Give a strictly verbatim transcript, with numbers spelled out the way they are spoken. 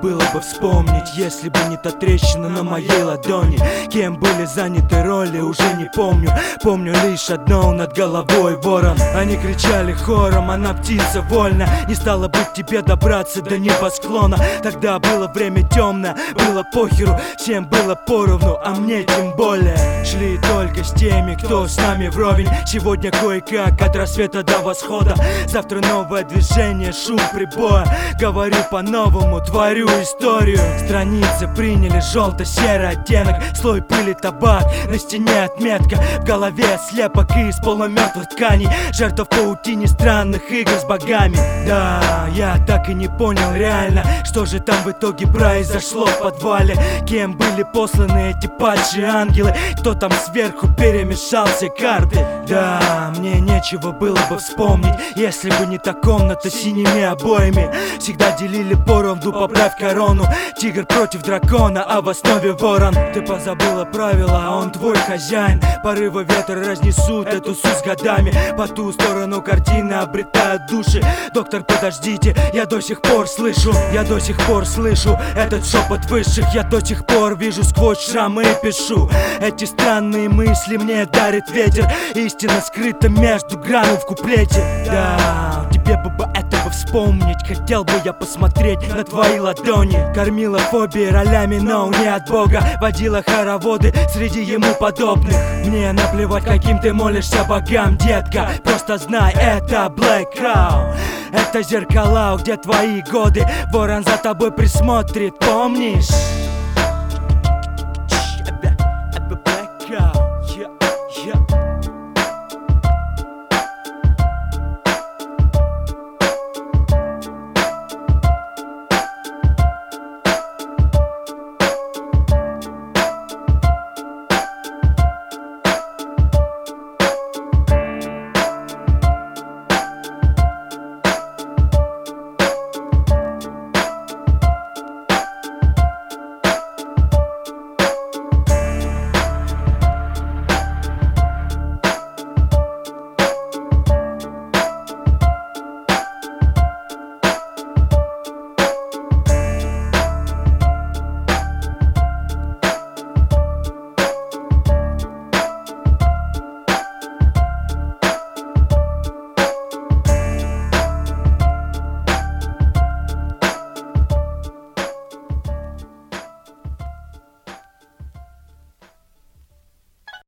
было бы вспомнить, если бы не та трещина на моей ладони. Кем были заняты роли, уже не помню. Помню лишь одно: над головой ворон. Они кричали хором: она птица вольна. Не стало быть тебе добраться до небосклона. Тогда было время темное, было похеру, всем было поровну, а мне тем более. Шли только с теми, кто с нами вровень. Сегодня кое-как от рассвета до восхода. Завтра новое движение, шум прибоя. Говорю по-новому, творю историю. Страницы приняли желто-серый оттенок. Слой пыли, табак, на стене отметка. В голове слепок из полумертвых тканей. Жертва в паутине странных игр с богами. Да, я так и не понял реально, что же там в итоге произошло в подвале. Кем были посланы эти падшие ангелы? Кто там сверху перемешал все карты? Да, мне нечего было бы вспомнить, если бы не та комната с синими обоями. Всегда делили поровну, поправь корону. Тигр против дракона, а в основе ворон. Ты позабыла правила, а он твой хозяин. Порывы ветра разнесут эту суть с годами. По ту сторону картины обретают души. Доктор, подождите, я до сих пор слышу. Я до сих пор слышу этот шепот высших. Я до сих пор вижу сквозь шрамы и пишу. Эти странные мысли мне дарит ветер. Истина скрыта между граммов в куплете. Да, тебе бы это бы вспомнить. Хотел бы я посмотреть на твои ладони. Кормила фобии ролями, но не от Бога. Водила хороводы среди ему подобных. Мне наплевать, каким ты молишься богам, детка. Просто знай, это Black Crown. Это зеркала, где твои годы. Ворон за тобой присмотрит, помнишь?